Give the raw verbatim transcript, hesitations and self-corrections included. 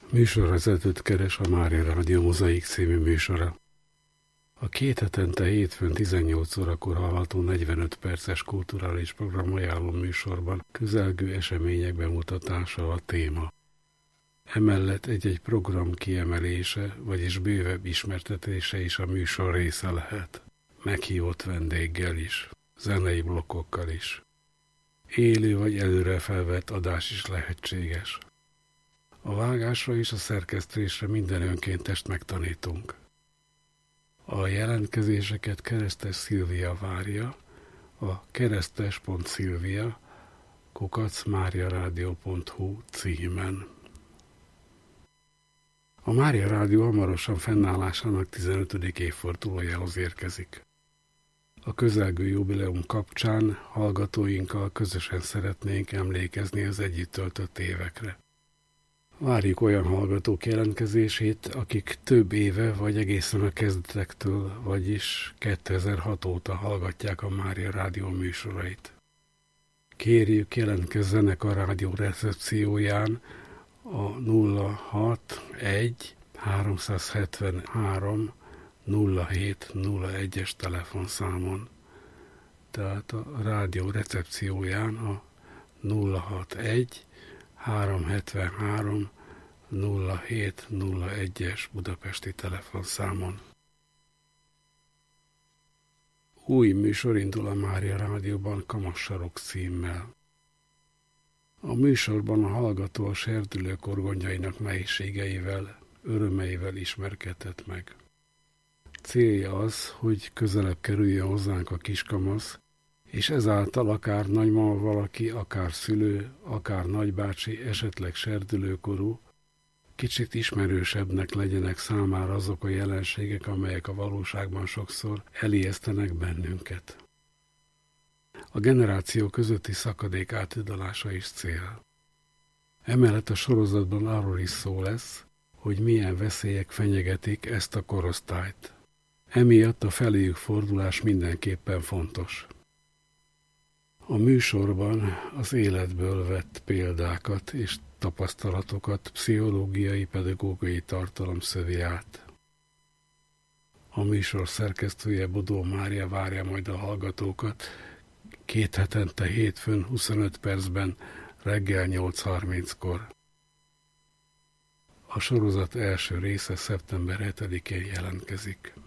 Műsorvezetőt keres a Mária Rádió Mozaik című műsora. A két hetente hétfőn tizennyolc órakor hallható negyvenöt perces kulturális program ajánló műsorban közelgő események bemutatása a téma. Emellett egy-egy program kiemelése, vagyis bővebb ismertetése is a műsor része lehet. Meghívott vendéggel is, zenei blokkokkal is. Élő vagy előre felvett adás is lehetséges. A vágásra és a szerkesztésre minden önkéntest megtanítunk. A jelentkezéseket Keresztes Szilvia várja, a keresztes pont szilvia kukac máriarádió pont hu címen. A Mária Rádió hamarosan fennállásának tizenötödik évfordulójához érkezik. A közelgő jubileum kapcsán hallgatóinkkal közösen szeretnénk emlékezni az együtt töltött évekre. Várjuk olyan hallgatók jelentkezését, akik több éve vagy egészen a kezdetektől, vagyis kétezer-hat óta hallgatják a Mária Rádió műsorait. Kérjük, jelentkezzenek a rádió recepcióján a nulla hat egy háromszázhetvenhárom nulla hét nulla egyes telefonszámon. Tehát a rádió recepcióján a nulla hat egy háromszázhetvenhárom nulla hét nulla egyes budapesti telefonszámon. Új műsor indul a Mária Rádióban Kamassarok címmel. A műsorban a hallgató a serdülőkor gondjainak nehézségeivel, örömeivel ismerkedhet meg. Célja az, hogy közelebb kerüljön hozzánk a kiskamasz, és ezáltal akár nagymama valaki, akár szülő, akár nagybácsi, esetleg serdülőkorú, kicsit ismerősebbnek legyenek számára azok a jelenségek, amelyek a valóságban sokszor elijesztenek bennünket. A generáció közötti szakadék átidalása is cél. Emellett a sorozatban arról is szó lesz, hogy milyen veszélyek fenyegetik ezt a korosztályt. Emiatt a feléjük fordulás mindenképpen fontos. A műsorban az életből vett példákat és tapasztalatokat pszichológiai, pedagógiai tartalom szövi át. A műsor szerkesztője Bodó Mária várja majd a hallgatókat két hetente hétfőn huszonöt percben reggel nyolc harminckor. A sorozat első része szeptember hetedikén jelentkezik.